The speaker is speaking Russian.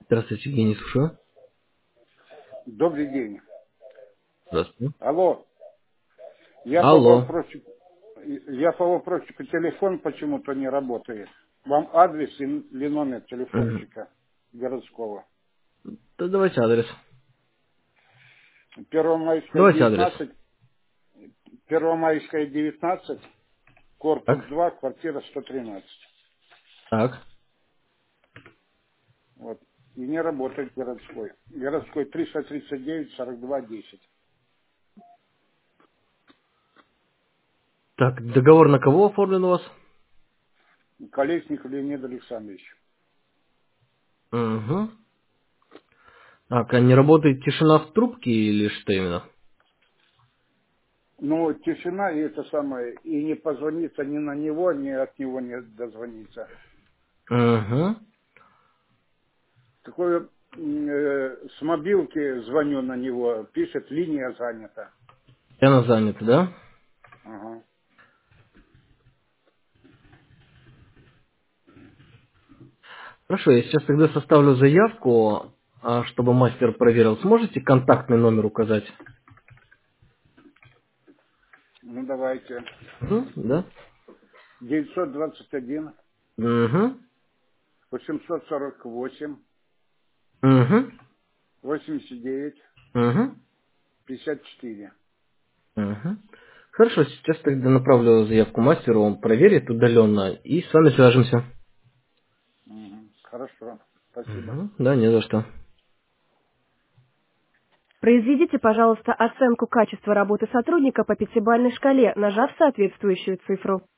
Здравствуйте, Евгений, слушаю. Добрый день. Здравствуйте. Алло. Я по Алло. вопросику, я по вопросику телефон почему-то не работает. Вам адрес или номер Мгм. телефончика городского? Да давайте адрес. Первомайская Давайте адрес. 19, Первомайская 19, корпус Так. 2, квартира 113. Так. Вот. И не работает городской. Городской 339 42 10. Так, договор на кого оформлен у вас? Колесников Леонид Александрович. Угу. Так, а не работает тишина в трубке или что именно? Ну, тишина и это самое, и не позвониться ни на него, ни от него не дозвониться. Угу. Такое с мобилки звоню на него, пишет, линия занята. И она занята, да? Ага. Хорошо, я сейчас тогда составлю заявку, чтобы мастер проверил. Сможете контактный номер указать? Ну, давайте. Угу. Да? 921 Угу. 848 Угу. 89 Угу. 54. Угу. Хорошо, сейчас тогда направлю заявку мастеру, он проверит удаленно и с вами свяжемся. Мгм. Хорошо, спасибо. Угу. Да, не за что. Произведите, пожалуйста, оценку качества работы сотрудника по пятибалльной шкале, нажав соответствующую цифру.